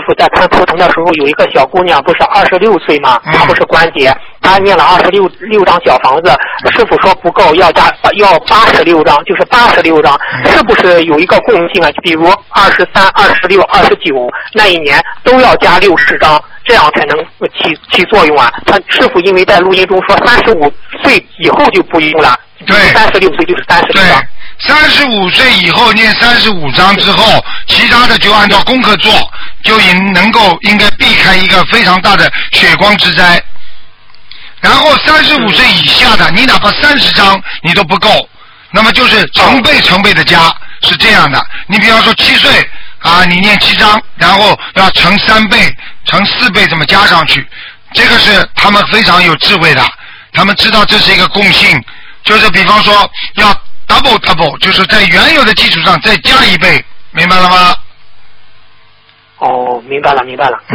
傅在看图腾的时候，有一个小姑娘不是26岁吗？她不是关节，她念了26张小房子，师傅说不够，要86张，就是86张，是不是有一个共性啊？比如23、26、29那一年都要加60张，这样才能起作用啊？他师傅因为在录音中说35岁以后就不用了， 对 ，36岁就是36张。 35岁以后念35章之后，其他的就按照功课做，就应该避开一个非常大的血光之灾。然后35岁以下的，你哪怕30章你都不够，那么就是成倍的加，是这样的。你比方说7岁啊，你念7章，然后要乘3倍、乘4倍这么加上去，这个是他们非常有智慧的，他们知道这是一个共性，就是比方说要double， 就是在原有的基础上再加1倍，明白了吗？ 哦，明白了。